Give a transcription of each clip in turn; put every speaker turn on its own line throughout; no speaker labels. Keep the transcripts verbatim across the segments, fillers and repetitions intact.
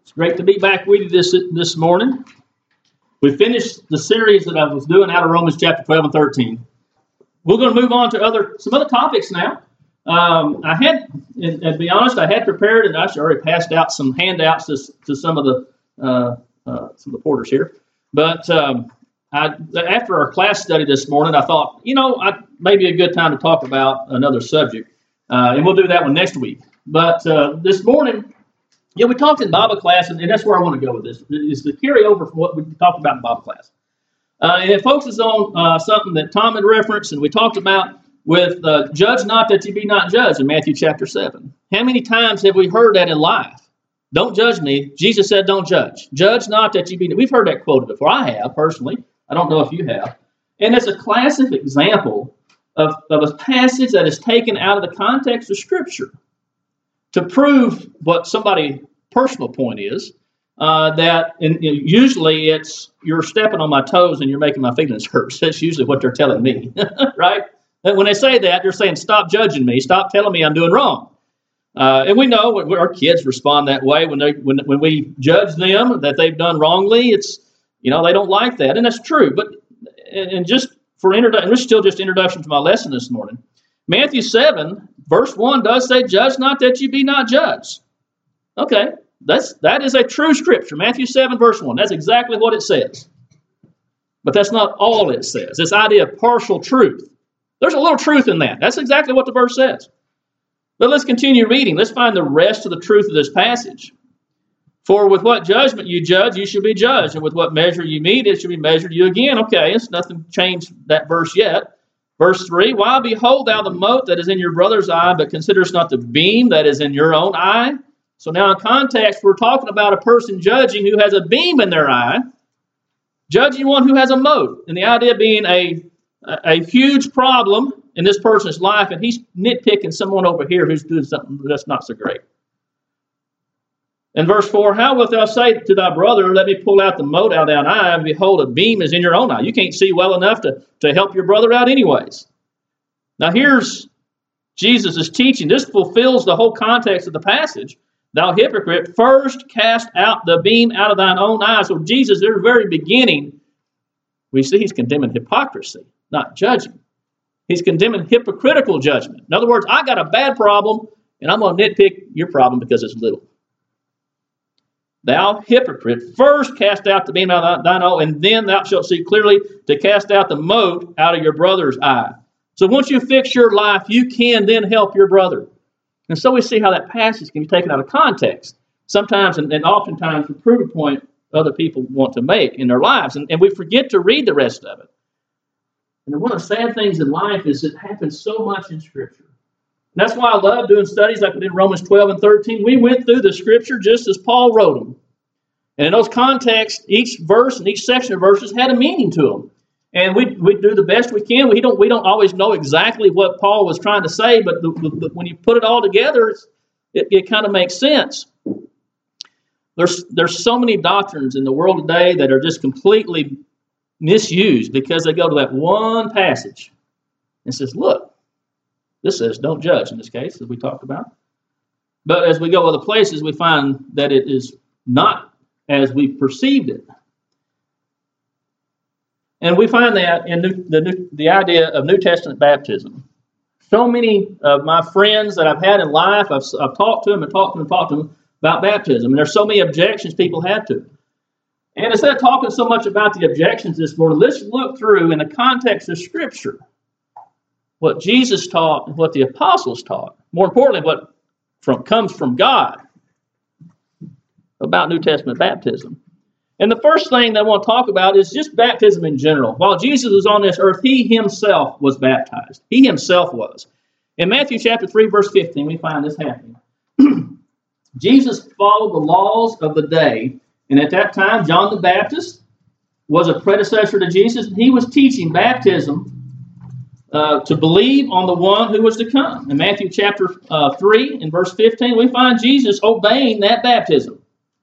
It's great to be back with you this this morning. We finished the series that I was doing out of Romans chapter twelve and thirteen. We're going to move on to other some other topics now. Um, I had, and, and to be honest, I had prepared, and I actually already passed out some handouts to, to some of the uh, uh, some of the porters here. But um, I, after our class study this morning, I thought, you know, I, maybe a good time to talk about another subject, uh, and we'll do that one next week. But uh, this morning, yeah, we talked in Bible class, and, and that's where I want to go with this, is to carry over from what we talked about in Bible class. Uh, and it focuses on uh, something that Tom had referenced, and we talked about with uh, judge not that you be not judged in Matthew chapter seven. How many times have we heard that in life? Don't judge me. Jesus said don't judge. Judge not that you be. We've heard that quoted before. I have, personally. I don't know if you have. And it's a classic example of, of a passage that is taken out of the context of Scripture to prove what somebody's personal point is, uh, that in, in, usually it's you're stepping on my toes and you're making my feelings hurt. That's usually what they're telling me, right? And when they say that, they're saying, stop judging me. Stop telling me I'm doing wrong. Uh, and we know our kids respond that way when they when when we judge them that they've done wrongly. It's, you know, they don't like that, and that's true. But and just for introduction, this is still just introduction to my lesson this morning. Matthew seven verse one does say, "Judge not that you be not judged." Okay, that's that is a true scripture. Matthew seven verse one. That's exactly what it says. But that's not all it says. This idea of partial truth. There's a little truth in that. That's exactly what the verse says. But let's continue reading. Let's find the rest of the truth of this passage. For with what judgment you judge, you shall be judged. And with what measure you meet, it shall be measured to you again. Okay, it's nothing changed that verse yet. Verse three, why behold thou the mote that is in your brother's eye, but considerest not the beam that is in your own eye? So now in context, we're talking about a person judging who has a beam in their eye, judging one who has a mote. And the idea being a A huge problem in this person's life, and he's nitpicking someone over here who's doing something that's not so great. In verse four, how wilt thou say to thy brother, let me pull out the mote out of thine eye, and behold, a beam is in your own eye. You can't see well enough to, to help your brother out anyways. Now here's Jesus' teaching. This fulfills the whole context of the passage. Thou hypocrite, first cast out the beam out of thine own eye. So Jesus, at the very beginning, we see he's condemning hypocrisy, not judging. He's condemning hypocritical judgment. In other words, I got a bad problem, and I'm going to nitpick your problem because it's little. Thou hypocrite, first cast out the beam out of thine eye, and then thou shalt see clearly to cast out the mote out of your brother's eye. So once you fix your life, you can then help your brother. And so we see how that passage can be taken out of context. Sometimes, and, and oftentimes, to prove a point other people want to make in their lives. And, and we forget to read the rest of it. And one of the sad things in life is it happens so much in Scripture. And that's why I love doing studies like we did in Romans twelve and thirteen. We went through the Scripture just as Paul wrote them. And in those contexts, each verse and each section of verses had a meaning to them. And we we do the best we can. We don't we don't always know exactly what Paul was trying to say, but the, the, when you put it all together, it's, it, it kind of makes sense. There's there's so many doctrines in the world today that are just completely misused because they go to that one passage and says, look, this says don't judge in this case, as we talked about. But as we go other places, we find that it is not as we perceived it. And we find that in new, the, new, the idea of New Testament baptism. So many of my friends that I've had in life, I've, I've talked to them and talked to them and talked to them about baptism. And there's so many objections people have to it. And instead of talking so much about the objections this morning, let's look through in the context of Scripture what Jesus taught and what the apostles taught. More importantly, what from, comes from God about New Testament baptism. And the first thing that I want to talk about is just baptism in general. While Jesus was on this earth, he himself was baptized. He himself was. In Matthew chapter three, verse fifteen, we find this happening. Jesus followed the laws of the day. And at that time, John the Baptist was a predecessor to Jesus. And he was teaching baptism uh, to believe on the one who was to come. In Matthew chapter uh, three, in verse fifteen, we find Jesus obeying that baptism.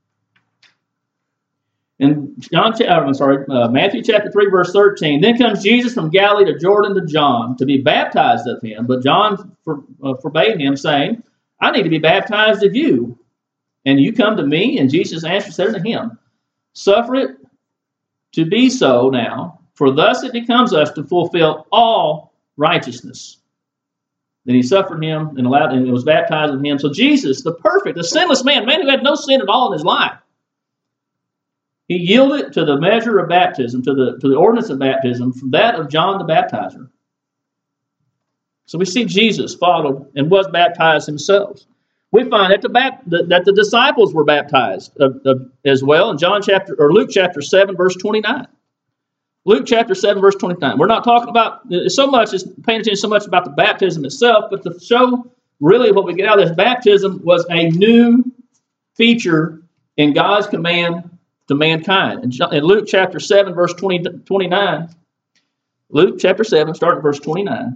In John, I'm sorry, uh, Matthew chapter three, verse thirteen, then comes Jesus from Galilee to Jordan to John to be baptized of him. But John for, uh, forbade him, saying, I need to be baptized of you, And you come to me? And Jesus answered, said unto him, Suffer it to be so now, for thus it becomes us to fulfill all righteousness. Then he suffered him and allowed, and was baptized in him. So Jesus, the perfect, the sinless man, man who had no sin at all in his life, he yielded to the measure of baptism, to the to the ordinance of baptism, from that of John the Baptizer. So we see Jesus followed and was baptized himself. We find that the, that the disciples were baptized uh, uh, as well in John chapter or Luke chapter seven, verse twenty-nine. Luke chapter seven, verse twenty-nine. We're not talking about so much as paying attention so much about the baptism itself, but to show really what we get out of this baptism was a new feature in God's command to mankind. In, in Luke chapter seven, verse twenty, twenty-nine, Luke chapter seven, starting at verse twenty-nine.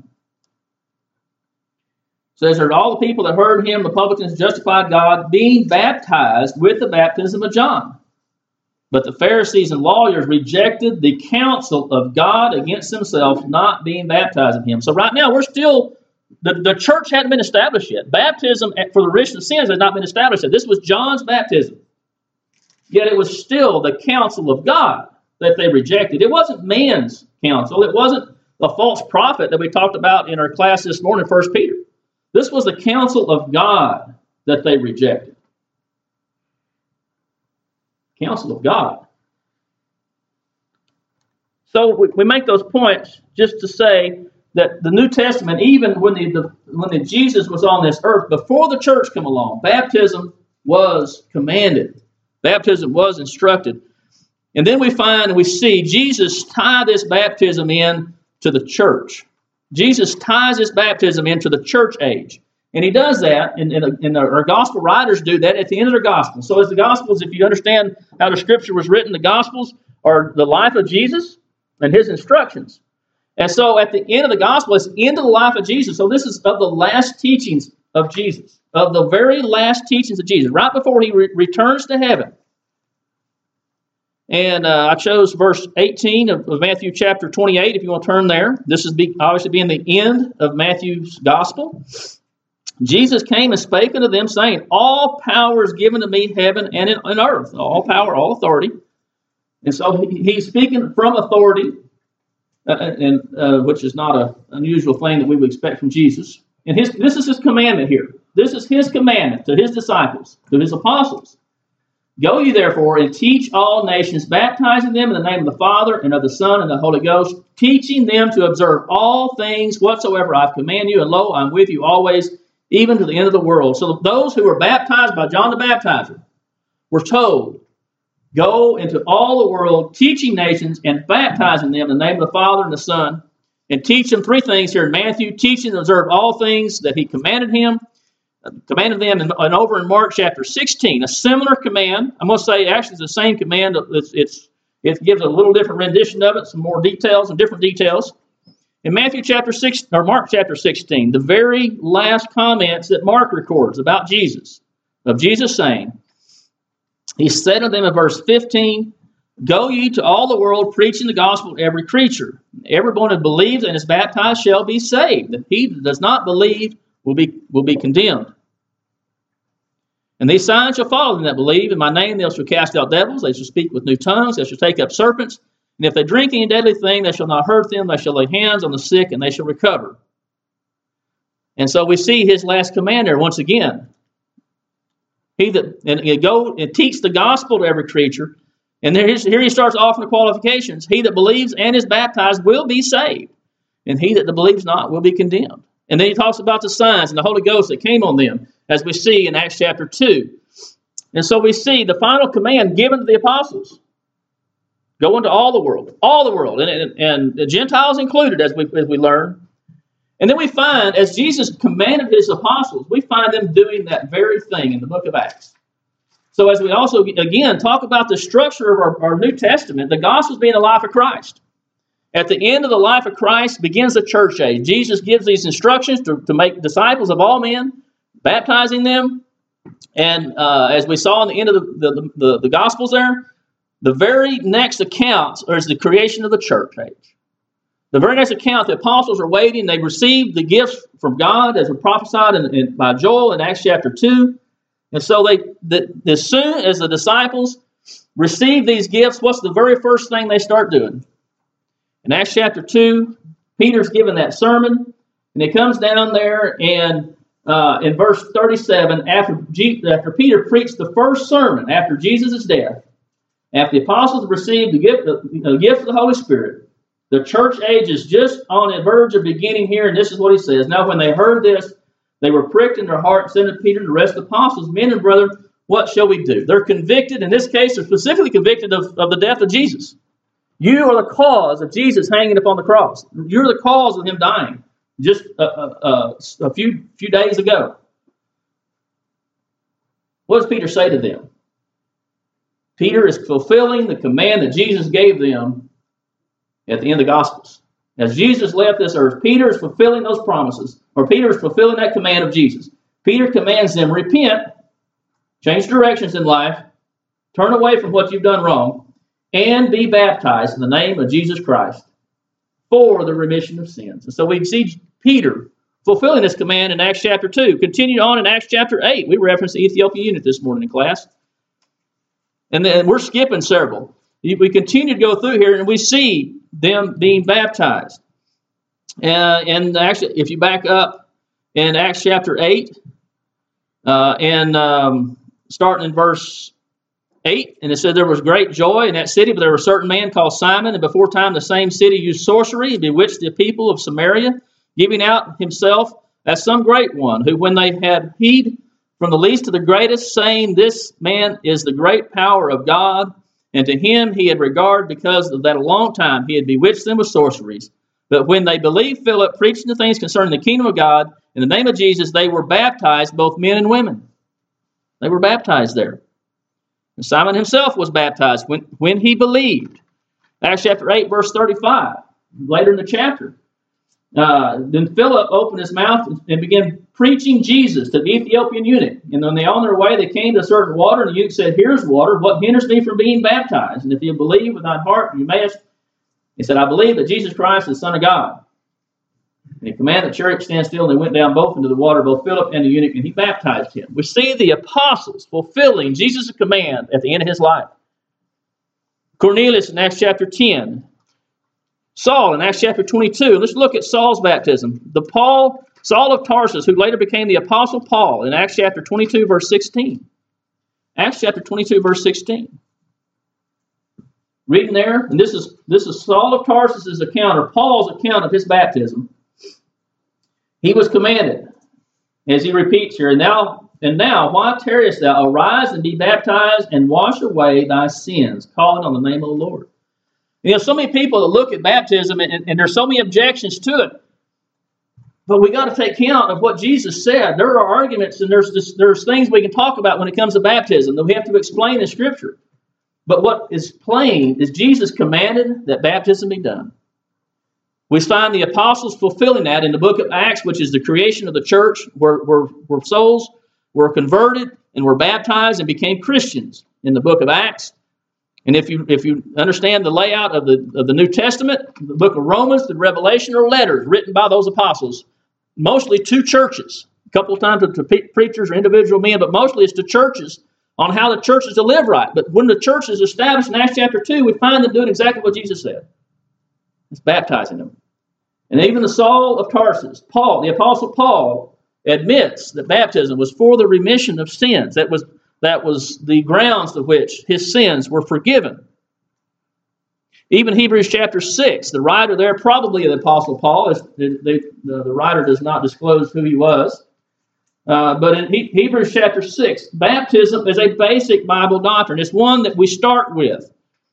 Says that all the people that heard him, the publicans, justified God, being baptized with the baptism of John. But the Pharisees and lawyers rejected the counsel of God against themselves, not being baptized in him. So right now, we're still, the, the church hadn't been established yet. Baptism for the remission of sins had not been established yet. This was John's baptism. Yet it was still the counsel of God that they rejected. It wasn't man's counsel. It wasn't the false prophet that we talked about in our class this morning, First Peter. This was the counsel of God that they rejected. Counsel of God. So we, we make those points just to say that the New Testament, even when the, the when the Jesus was on this earth, before the church came along, baptism was commanded. Baptism was instructed. And then we find and we see Jesus tie this baptism in to the church. Jesus ties his baptism into the church age. And he does that, and, and, and our gospel writers do that at the end of their gospel. So as the gospels, if you understand how the scripture was written, the gospels are the life of Jesus and his instructions. And so at the end of the gospel, it's the end of the life of Jesus. So this is of the last teachings of Jesus, of the very last teachings of Jesus, right before he re- returns to heaven. And uh, I chose verse eighteen of, of Matthew chapter twenty-eight, if you want to turn there. This is be, obviously being the end of Matthew's gospel. Jesus came and spake unto them, saying, All power is given to me, heaven and in, in earth. All power, all authority. And so he, he's speaking from authority, uh, and uh, which is not an unusual thing that we would expect from Jesus. And his, this is his commandment here. This is his commandment to his disciples, to his apostles. Go ye therefore and teach all nations, baptizing them in the name of the Father and of the Son and the Holy Ghost, teaching them to observe all things whatsoever I've commanded you, and lo, I'm with you always, even to the end of the world. So those who were baptized by John the Baptizer were told, go into all the world, teaching nations and baptizing them in the name of the Father and the Son, and teach them three things here in Matthew, teaching them to observe all things that he commanded him, commanded them, and, and over in Mark chapter sixteen, a similar command. I'm going to say actually it's the same command. It's, it's it gives a little different rendition of it, some more details and different details. In Matthew chapter six or Mark chapter sixteen, the very last comments that Mark records about Jesus, of Jesus saying, he said to them in verse fifteen, Go ye to all the world, preaching the gospel to every creature. Everyone who believes and is baptized shall be saved. And he that does not believe will be will be condemned. And these signs shall follow them that believe. In my name they shall cast out devils. They shall speak with new tongues. They shall take up serpents. And if they drink any deadly thing, they shall not hurt them. They shall lay hands on the sick, and they shall recover. And so we see his last command there once again. He that and, and go and teach the gospel to every creature. And there, here he starts offering the qualifications. He that believes and is baptized will be saved. And he that believes not will be condemned. And then he talks about the signs and the Holy Ghost that came on them, as we see in Acts chapter two. And so we see the final command given to the apostles. Go into all the world, all the world, and, and, and the Gentiles included, as we, as we learn. And then we find, as Jesus commanded his apostles, we find them doing that very thing in the book of Acts. So as we also, again, talk about the structure of our, our New Testament, the Gospels being the life of Christ. At the end of the life of Christ begins the church age. Jesus gives these instructions to, to make disciples of all men, baptizing them. And uh, as we saw in the end of the, the, the, the Gospels there, the very next account is the creation of the church age. The very next account, the apostles are waiting. They received the gifts from God as were prophesied in, in, by Joel in Acts chapter two. And so they, the, as soon as the disciples receive these gifts, what's the very first thing they start doing? In Acts chapter two, Peter's given that sermon, and it comes down there, and uh, in verse thirty-seven, after, G, after Peter preached the first sermon after Jesus' death, after the apostles received the gift, the, the gift of the Holy Spirit, the church age is just on the verge of beginning here, and this is what he says. Now, when they heard this, they were pricked in their heart and said to Peter and the rest of the apostles, men and brethren, what shall we do? They're convicted. In this case, they're specifically convicted of, of the death of Jesus. You are the cause of Jesus hanging upon the cross. You're the cause of him dying just a, a, a, a few, few days ago. What does Peter say to them? Peter is fulfilling the command that Jesus gave them at the end of the Gospels. As Jesus left this earth, Peter is fulfilling those promises, or Peter is fulfilling that command of Jesus. Peter commands them, repent, change directions in life, turn away from what you've done wrong, and be baptized in the name of Jesus Christ for the remission of sins. And so we see Peter fulfilling this command in Acts chapter two. Continued on in Acts chapter eight. We referenced the Ethiopian eunuch this morning in class. And then we're skipping several. We continue to go through here, and we see them being baptized. Uh, and actually, if you back up in Acts chapter eight, uh, and um, starting in verse eight, and it said there was great joy in that city, but there was a certain man called Simon, and before time the same city used sorcery and bewitched the people of Samaria, giving out himself as some great one, who when they had heed from the least to the greatest, saying, this man is the great power of God, and to him he had regard, because of that a long time he had bewitched them with sorceries. But when they believed Philip, preaching the things concerning the kingdom of God, in the name of Jesus, they were baptized, both men and women. They were baptized there. And Simon himself was baptized when, when he believed. Acts chapter eight, verse thirty-five, later in the chapter. Uh, then Philip opened his mouth and began preaching Jesus to the Ethiopian eunuch. And when they on their way, they came to a certain water, and the eunuch said, here's water. What hinders me from being baptized? And if you believe with thine heart, you mayest. He said, I believe that Jesus Christ is the Son of God. And he commanded the chariot to stand still, and they went down both into the water, both Philip and the eunuch, and he baptized him. We see the apostles fulfilling Jesus' command at the end of his life. Cornelius in Acts chapter ten. Saul in Acts chapter twenty-two. Let's look at Saul's baptism. The Paul, Saul of Tarsus, who later became the Apostle Paul in Acts chapter twenty-two, verse sixteen. Acts chapter twenty-two, verse sixteen. Reading there, and this is this is Saul of Tarsus' account, or Paul's account of his baptism. He was commanded, as he repeats here, and now, and now, why tarriest thou? Arise and be baptized, and wash away thy sins, calling on the name of the Lord. You know, so many people that look at baptism, and, and there's so many objections to it. But we got to take count of what Jesus said. There are arguments, and there's just, there's things we can talk about when it comes to baptism that we have to explain in Scripture. But what is plain is Jesus commanded that baptism be done. We find the apostles fulfilling that in the book of Acts, which is the creation of the church, where, where, where souls were converted and were baptized and became Christians in the book of Acts. And if you if you understand the layout of the of the New Testament, the book of Romans, the Revelation are letters written by those apostles, mostly to churches. A couple of times to, to pe- preachers or individual men, but mostly it's to churches on how the church is to live right. But when the church is established in Acts chapter two, we find them doing exactly what Jesus said. It's baptizing them. And even the Saul of Tarsus, Paul, the Apostle Paul, admits that baptism was for the remission of sins. That was That was the grounds to which his sins were forgiven. Even Hebrews chapter six, the writer there, probably the Apostle Paul, is, the, the, the writer does not disclose who he was. Uh, but in he, Hebrews chapter six, baptism is a basic Bible doctrine. It's one that we start with.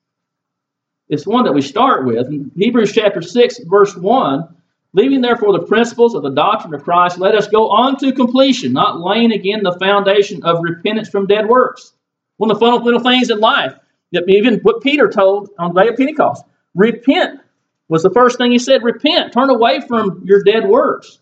It's one that we start with. In Hebrews chapter six, verse one, leaving therefore the principles of the doctrine of Christ, let us go on to completion, not laying again the foundation of repentance from dead works. One of the fundamental things in life, that even what Peter told on the day of Pentecost, repent was the first thing he said. Repent, turn away from your dead works.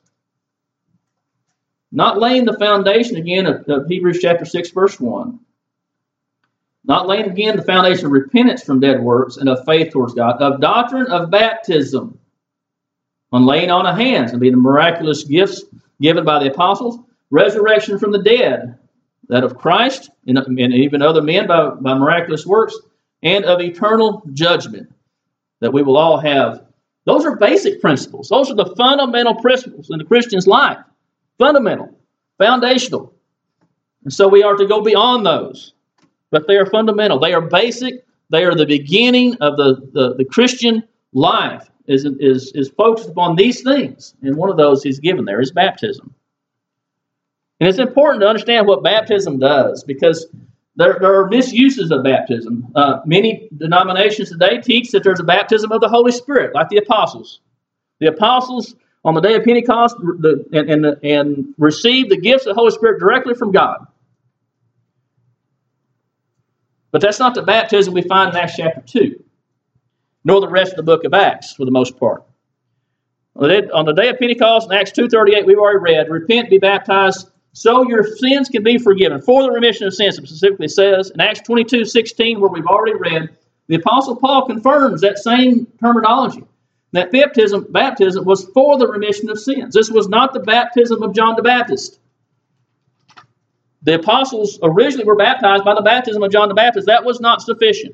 Not laying the foundation again of, of Hebrews chapter six, verse one. Not laying again the foundation of repentance from dead works and of faith towards God, of doctrine of baptism, on laying on of hands, and be the miraculous gifts given by the apostles, resurrection from the dead, that of Christ and, and even other men by, by miraculous works, and of eternal judgment that we will all have. Those are basic principles. Those are the fundamental principles in the Christian's life. Fundamental, foundational. And so we are to go beyond those. But they are fundamental. They are basic. They are the beginning of the, the, the Christian life is, is, is focused upon these things. And one of those he's given there is baptism. And it's important to understand what baptism does, because there, there are misuses of baptism. Uh, many denominations today teach that there's a baptism of the Holy Spirit, like the apostles. The apostles on the day of Pentecost the, and, and, and received the gifts of the Holy Spirit directly from God. But that's not the baptism we find in Acts chapter two, nor the rest of the book of Acts for the most part. On the day, on the day of Pentecost in Acts two thirty-eight, we've already read, repent, be baptized, so your sins can be forgiven. For the remission of sins, it specifically says. In Acts twenty-two sixteen, where we've already read, the Apostle Paul confirms that same terminology. That baptism, baptism was for the remission of sins. This was not the baptism of John the Baptist. The apostles originally were baptized by the baptism of John the Baptist. That was not sufficient.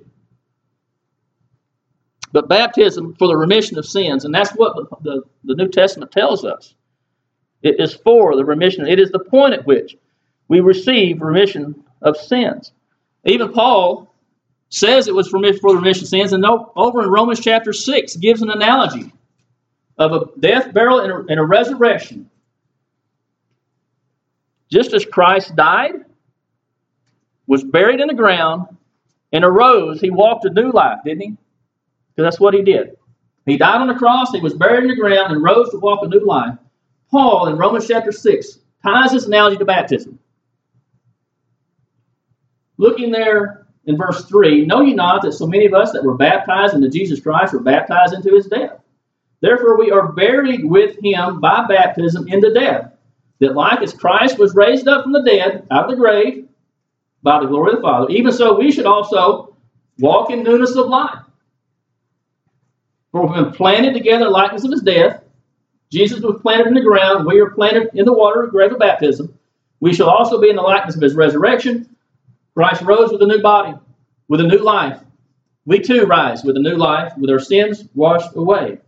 But baptism for the remission of sins, and that's what the, the, the New Testament tells us. It is for the remission. It is the point at which we receive remission of sins. Even Paul says it was for the remission of sins, and over in Romans chapter six gives an analogy of a death, burial, and a, and a resurrection. Just as Christ died, was buried in the ground, and arose, he walked a new life, didn't he? Because that's what he did. He died on the cross, he was buried in the ground, and rose to walk a new life. Paul, in Romans chapter six, ties this analogy to baptism. Looking there in verse three, know ye not that so many of us that were baptized into Jesus Christ were baptized into his death? Therefore we are buried with him by baptism into death, that like as Christ was raised up from the dead, out of the grave, by the glory of the Father, even so we should also walk in newness of life. For we've been planted together in likeness of his death. Jesus was planted in the ground. We are planted in the water, the grave of baptism. We shall also be in the likeness of his resurrection. Christ rose with a new body, with a new life. We too rise with a new life, with our sins washed away.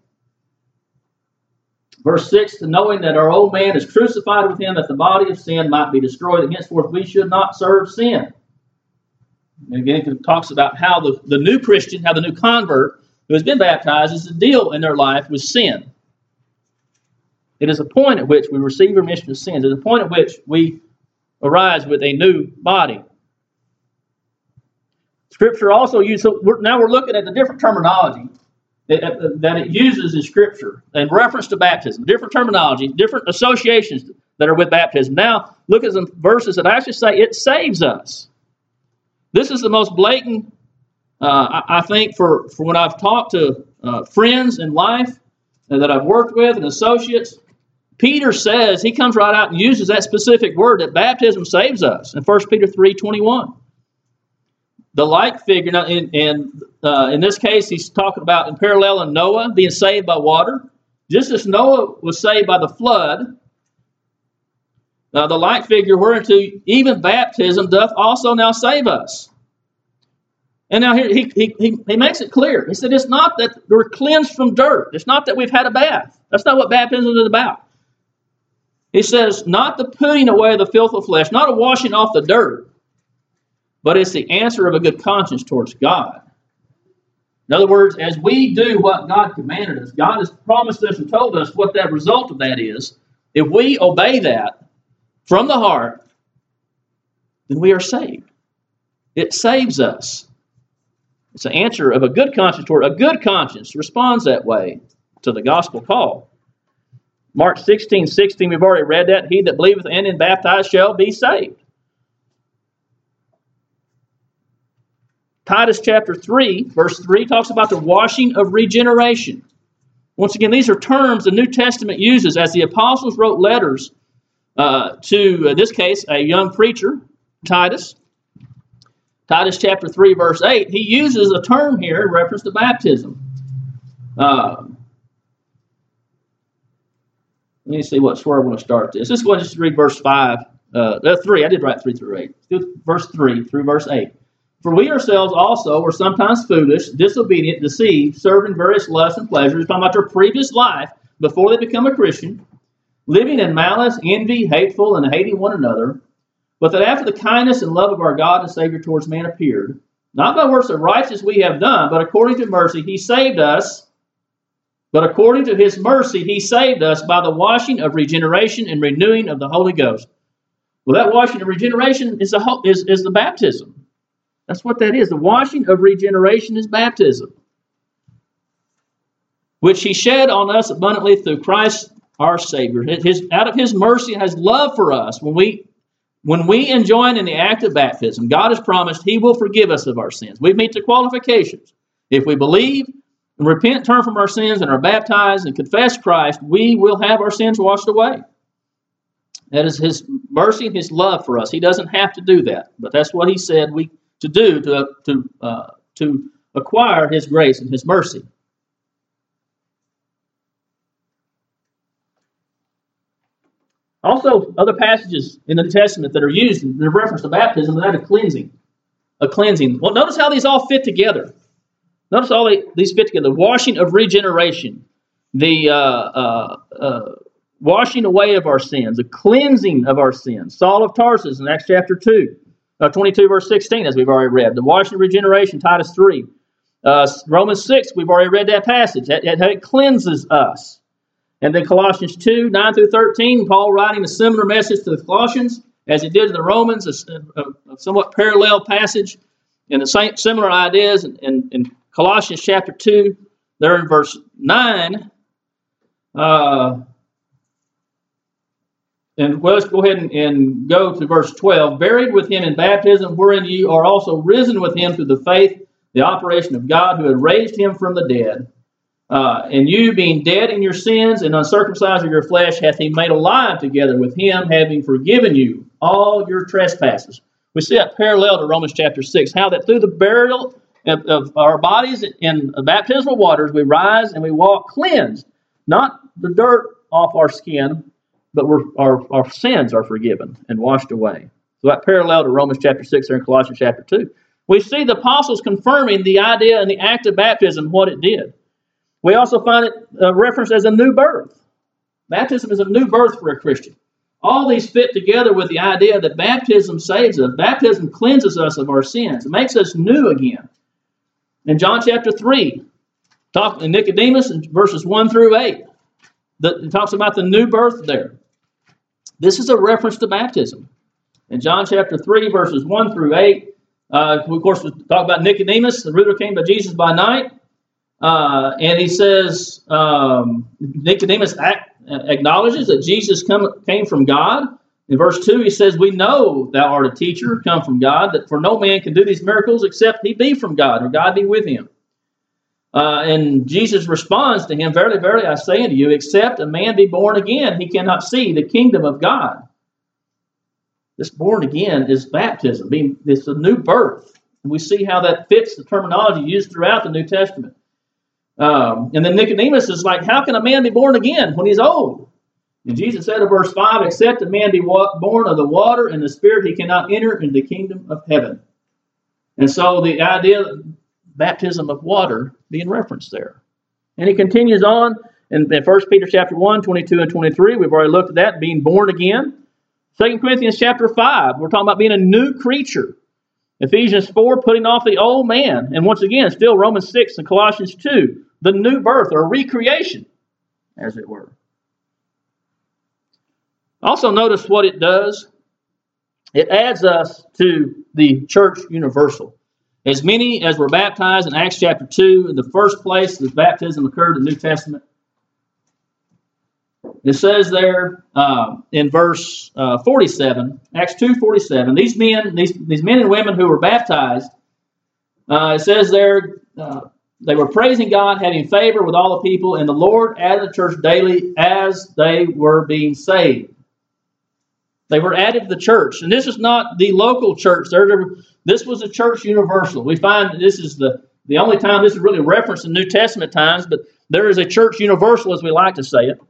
Verse six, knowing that our old man is crucified with him, that the body of sin might be destroyed, and henceforth we should not serve sin. And again, it talks about how the, the new Christian, how the new convert who has been baptized is to deal in their life with sin. It is a point at which we receive remission of sins. It is a point at which we arise with a new body. Scripture also uses, so we're, now we're looking at the different terminology that, that it uses in Scripture in reference to baptism. Different terminology, different associations that are with baptism. Now, look at some verses that actually say it saves us. This is the most blatant, uh, I, I think, for, for when I've talked to uh, friends in life that I've worked with and associates. Peter says, he comes right out and uses that specific word, that baptism saves us in First Peter three twenty-one. The like figure, now in, in, uh, in this case, he's talking about in parallel in Noah being saved by water. Just as Noah was saved by the flood, uh, the like figure whereunto even baptism doth also now save us. And now here he, he, he, he makes it clear. He said it's not that we're cleansed from dirt. It's not that we've had a bath. That's not what baptism is about. He says, not the putting away of the filth of flesh, not a washing off the dirt, but it's the answer of a good conscience towards God. In other words, as we do what God commanded us, God has promised us and told us what that result of that is. If we obey that from the heart, then we are saved. It saves us. It's an answer of a good conscience toward a good conscience responds that way to the gospel call. Mark sixteen sixteen, we've already read that. He that believeth and is baptized shall be saved. Titus chapter three, verse three, talks about the washing of regeneration. Once again, these are terms the New Testament uses as the apostles wrote letters uh, to, in this case, a young preacher, Titus. Titus chapter three, verse eight, he uses a term here in reference to baptism. Uh, let me see what's where I want to start this. Let's go ahead and just read verse five Uh, uh, three, I did write three through eight. Verse three through verse eight. For we ourselves also were sometimes foolish, disobedient, deceived, serving various lusts and pleasures, talking about their previous life before they become a Christian, living in malice, envy, hateful, and hating one another. But that after the kindness and love of our God and Savior towards man appeared, not by works of righteousness we have done, but according to mercy he saved us. But according to his mercy he saved us by the washing of regeneration and renewing of the Holy Ghost. Well, that washing of regeneration is the, is, is the baptism. That's what that is. The washing of regeneration is baptism, which he shed on us abundantly through Christ our Savior. His, out of his mercy and his love for us, when we when we enjoin in the act of baptism, God has promised he will forgive us of our sins. We meet the qualifications. If we believe and repent, turn from our sins, and are baptized and confess Christ, we will have our sins washed away. That is his mercy and his love for us. He doesn't have to do that, but that's what he said we to do to to uh, to acquire his grace and his mercy. Also, other passages in the New Testament that are used in reference to baptism, that a cleansing, a cleansing. Well, notice how these all fit together. Notice all they, these fit together. The washing of regeneration, the uh, uh, uh, washing away of our sins, the cleansing of our sins. Saul of Tarsus in Acts chapter two. Uh, twenty-two verse sixteen, as we've already read. The washing of regeneration, Titus three. Uh, Romans six, we've already read that passage. That, that it cleanses us. And then Colossians two, nine through thirteen, Paul writing a similar message to the Colossians, as he did to the Romans, a, a, a somewhat parallel passage, and the same similar ideas in, in, in Colossians chapter two, there in verse nine. Uh, And well, let's go ahead and, and go to verse twelve. Buried with him in baptism, wherein you are also risen with him through the faith, the operation of God, who had raised him from the dead. Uh, and you, being dead in your sins and uncircumcised of your flesh, hath he made alive together with him, having forgiven you all your trespasses. We see that parallel to Romans chapter six, how that through the burial of, of our bodies in baptismal waters, we rise and we walk cleansed, not the dirt off our skin, but we're, our, our sins are forgiven and washed away. So that parallel to Romans chapter six there in Colossians chapter two. We see the apostles confirming the idea and the act of baptism, what it did. We also find it uh, referenced as a new birth. Baptism is a new birth for a Christian. All these fit together with the idea that baptism saves us. Baptism cleanses us of our sins. It makes us new again. In John chapter three, talk to Nicodemus in verses one through eight. The, it talks about the new birth there. This is a reference to baptism. In John chapter three, verses one through eight, uh, we, of course, we talk about Nicodemus. The ruler came by Jesus by night. Uh, and he says, um, Nicodemus act, acknowledges that Jesus come, came from God. In verse two, he says, we know thou art a teacher come from God, that for no man can do these miracles except he be from God, or God be with him. Uh, and Jesus responds to him, verily, verily, I say unto you, except a man be born again, he cannot see the kingdom of God. This born again is baptism. It's a new birth. And we see how that fits the terminology used throughout the New Testament. Um, and then Nicodemus is like, how can a man be born again when he's old? And Jesus said in verse five, except a man be born of the water and the Spirit, he cannot enter into the kingdom of heaven. And so the idea of baptism of water being referenced there. And he continues on in, in First Peter chapter one, twenty-two and twenty-three. We've already looked at that, being born again. Second Corinthians chapter five, we're talking about being a new creature. Ephesians four, putting off the old man. And once again, still Romans six and Colossians two, the new birth or recreation, as it were. Also notice what it does. It adds us to the church universal. As many as were baptized in Acts chapter two, in the first place that baptism occurred in the New Testament, it says there uh, in verse uh, forty-seven, Acts two forty-seven, these men, these, these men and women who were baptized, uh, it says there, uh, they were praising God, having favor with all the people, and the Lord added to the church daily as they were being saved. They were added to the church. And this is not the local church. This was a church universal. We find that this is the, the only time this is really referenced in New Testament times, but there is a church universal, as we like to say it.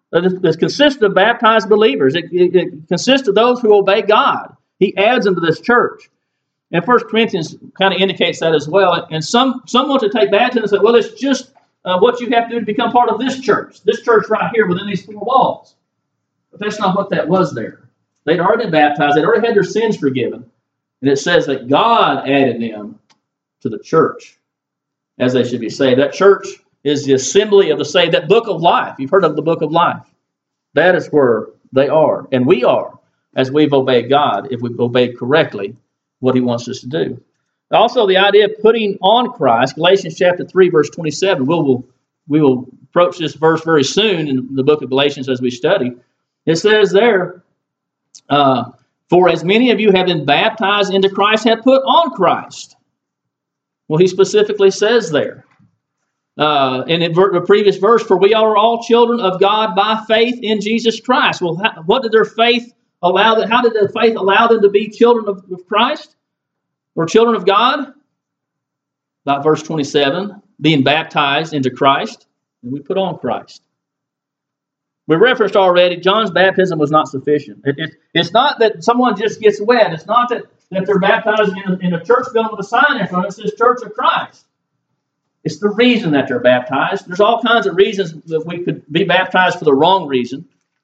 It consists of baptized believers. It, it, it consists of those who obey God. He adds them to this church. And First Corinthians kind of indicates that as well. And some, some want to take baptism and say, well, it's just uh, what you have to do to become part of this church. This church right here within these four walls. But that's not what that was there. They'd already been baptized. They'd already had their sins forgiven. And it says that God added them to the church as they should be saved. That church is the assembly of the saved. That book of life. You've heard of the book of life. That is where they are. And we are, as we've obeyed God, if we've obeyed correctly what he wants us to do. Also, the idea of putting on Christ, Galatians chapter three, verse twenty-seven. We will, we will approach this verse very soon in the book of Galatians as we study. It says there, uh, for as many of you have been baptized into Christ, have put on Christ. Well, he specifically says there. Uh, in the previous verse, for we are all children of God by faith in Jesus Christ. Well, how, what did their faith allow them? How did their faith allow them to be children of, of Christ or children of God? About verse twenty-seven, being baptized into Christ, and we put on Christ. We referenced already, John's baptism was not sufficient. It, it, it's not that someone just gets wet. It's not that, that they're baptized in a, in a church building with a sign in front of it that says Church of Christ. It's the reason that they're baptized. There's all kinds of reasons that we could be baptized for the wrong reason.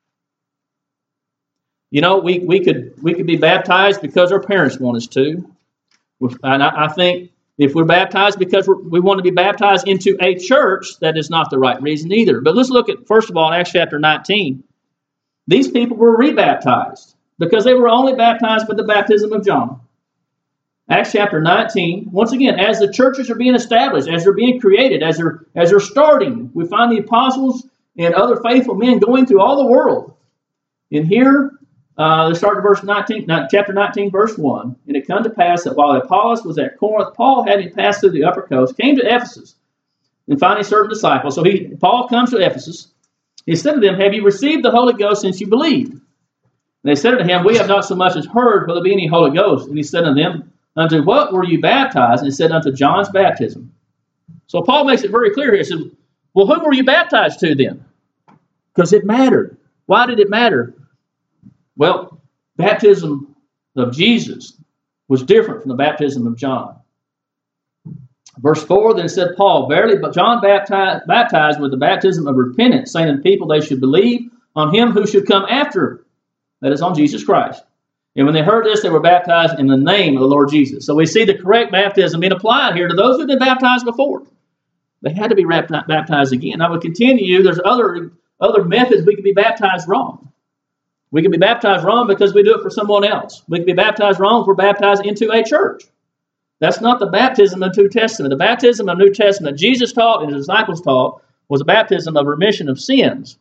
You know, we, we could we could be baptized because our parents want us to. And I, I think if we're baptized because we're, we want to be baptized into a church, that is not the right reason either. But let's look at, first of all, in Acts chapter nineteen. These people were rebaptized because they were only baptized with the baptism of John. Acts chapter nineteen, once again, as the churches are being established, as they're being created, as they're, as they're starting, we find the apostles and other faithful men going through all the world. And here, uh, let's start at verse nineteen, chapter nineteen, verse one. And it come to pass that while Apollos was at Corinth, Paul, having passed through the upper coast, came to Ephesus and finding certain disciples. So he, Paul comes to Ephesus. He said to them, have you received the Holy Ghost since you believed? And they said to him, we have not so much as heard whether there be any Holy Ghost. And he said unto them, unto what were you baptized? And he said, unto John's baptism. So Paul makes it very clear here. He says, well, who were you baptized to then? Because it mattered. Why did it matter? Well, baptism of Jesus was different from the baptism of John. Verse four, then said Paul, verily, but John baptized, baptized with the baptism of repentance, saying to the people they should believe on him who should come after, that is, on Jesus Christ. And when they heard this, they were baptized in the name of the Lord Jesus. So we see the correct baptism being applied here to those who had been baptized before. They had to be baptized again. I would continue. There's other, other methods we can be baptized wrong. We can be baptized wrong because we do it for someone else. We can be baptized wrong if we're baptized into a church. That's not the baptism of the New Testament. The baptism of the New Testament Jesus taught and his disciples taught was a baptism of remission of sins.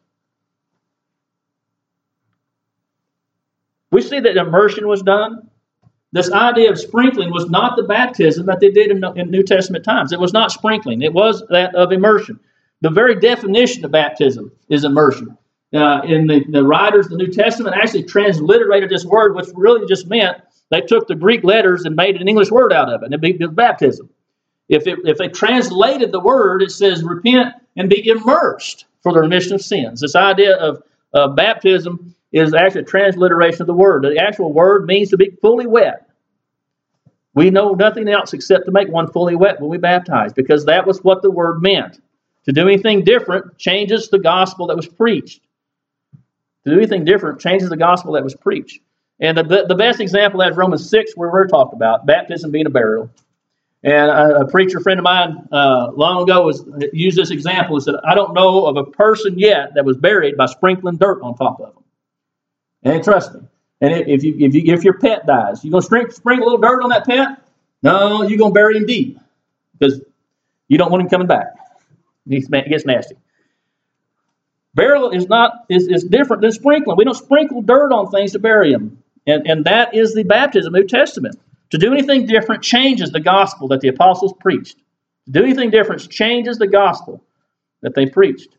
We see that immersion was done. This idea of sprinkling was not the baptism that they did in, in New Testament times. It was not sprinkling. It was that of immersion. The very definition of baptism is immersion. Uh, in the, the writers of the New Testament actually transliterated this word, which really just meant they took the Greek letters and made an English word out of it, and it be baptism. If, it, if they translated the word, it says repent and be immersed for the remission of sins. This idea of uh, baptism is actually a transliteration of the word. The actual word means to be fully wet. We know nothing else except to make one fully wet when we baptize, because that was what the word meant. To do anything different changes the gospel that was preached. To do anything different changes the gospel that was preached. And the, the best example is Romans six, where we're talked about, baptism being a burial. And a, a preacher friend of mine uh, long ago was used this example and said, I don't know of a person yet that was buried by sprinkling dirt on top of them. And trust me. And if you if you if your pet dies, you gonna sprinkle, sprinkle a little dirt on that pet? No, you're gonna bury him deep because you don't want him coming back. It gets nasty. Burial is not is, is different than sprinkling. We don't sprinkle dirt on things to bury them. And, and that is the baptism of the New Testament. To do anything different changes the gospel that the apostles preached. To do anything different changes the gospel that they preached.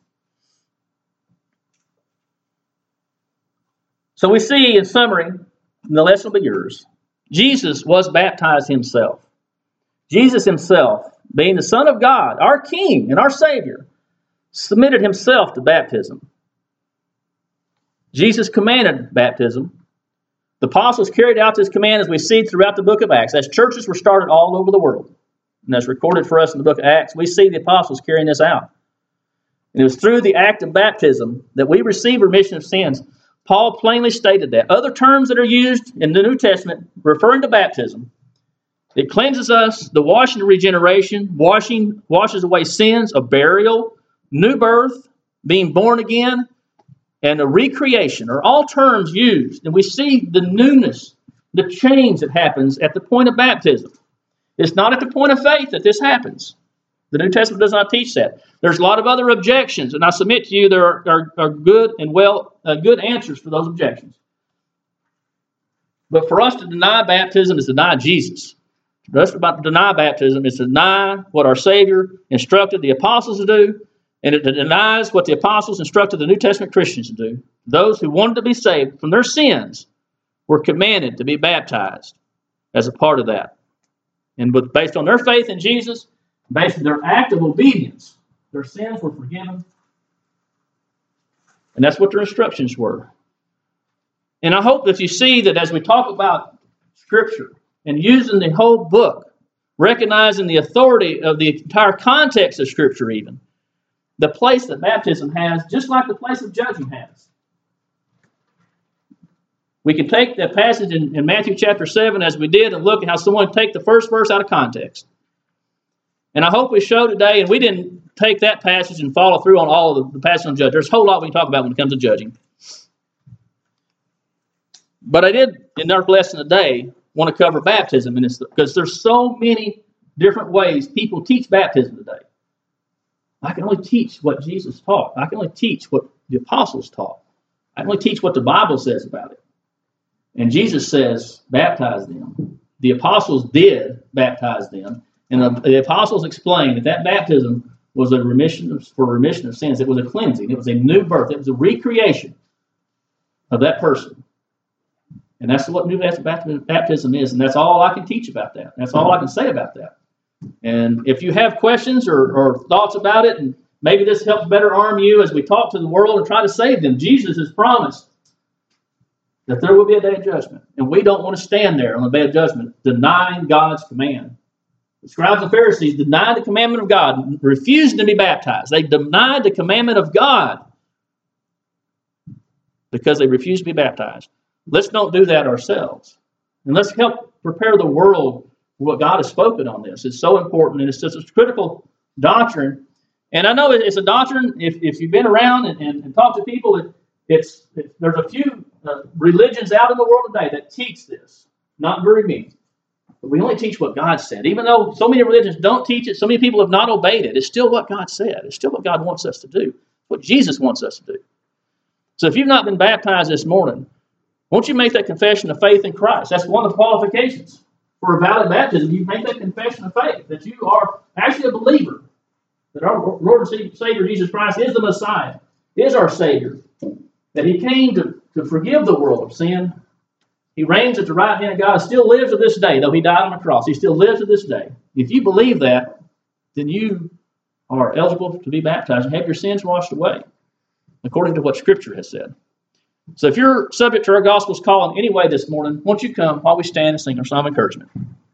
So we see, in summary, and the lesson will be yours, Jesus was baptized himself. Jesus himself, being the Son of God, our King and our Savior, submitted himself to baptism. Jesus commanded baptism. The apostles carried out this command as we see throughout the book of Acts. As churches were started all over the world, and that's recorded for us in the book of Acts, we see the apostles carrying this out. And it was through the act of baptism that we receive remission of sins. Paul plainly stated that. Other terms that are used in the New Testament referring to baptism, it cleanses us, the washing of regeneration, washing washes away sins, a burial, new birth, being born again, and a recreation are all terms used. And we see the newness, the change that happens at the point of baptism. It's not at the point of faith that this happens. The New Testament does not teach that. There's a lot of other objections, and I submit to you there are, are, are good and well uh, good answers for those objections. But for us to deny baptism is to deny Jesus. For us to deny baptism is to deny what our Savior instructed the apostles to do, and it denies what the apostles instructed the New Testament Christians to do. Those who wanted to be saved from their sins were commanded to be baptized as a part of that. And with, based on their faith in Jesus, based on their act of obedience, their sins were forgiven. And that's what their instructions were. And I hope that you see that as we talk about Scripture and using the whole book, recognizing the authority of the entire context of Scripture even, the place that baptism has, just like the place of judging has. We can take that passage in, in Matthew chapter seven as we did and look at how someone take the first verse out of context. And I hope we show today, and we didn't take that passage and follow through on all of the, the passage on judging. There's a whole lot we can talk about when it comes to judging. But I did, in our lesson today, want to cover baptism, and it's because there's so many different ways people teach baptism today. I can only teach what Jesus taught. I can only teach what the apostles taught. I can only teach what the Bible says about it. And Jesus says, baptize them. The apostles did baptize them. And the, the apostles explained that that baptism was a remission of, for remission of sins. It was a cleansing. It was a new birth. It was a recreation of that person. And that's what New Testament baptism is. And that's all I can teach about that. That's all I can say about that. And if you have questions or, or thoughts about it, and maybe this helps better arm you as we talk to the world and try to save them, Jesus has promised that there will be a day of judgment. And we don't want to stand there on the day of judgment denying God's command. The scribes and Pharisees denied the commandment of God, refusing to be baptized. They denied the commandment of God because they refused to be baptized. Let's don't do that ourselves. And let's help prepare the world for what God has spoken on this. It's so important, and it's just a critical doctrine. And I know it's a doctrine, if, if you've been around and, and, and talked to people, it, it's, it, there's a few uh, religions out in the world today that teach this. Not very many. But we only teach what God said. Even though so many religions don't teach it, so many people have not obeyed it, it's still what God said. It's still what God wants us to do. It's what Jesus wants us to do. So if you've not been baptized this morning, won't you make that confession of faith in Christ? That's one of the qualifications for a valid baptism. You make that confession of faith, that you are actually a believer, that our Lord and Savior Jesus Christ is the Messiah, is our Savior, that He came to, to forgive the world of sin. He reigns at the right hand of God, still lives to this day, though He died on the cross. He still lives to this day. If you believe that, then you are eligible to be baptized and have your sins washed away, according to what Scripture has said. So if you're subject to our gospel's call in any way this morning, won't you come while we stand and sing our psalm of encouragement?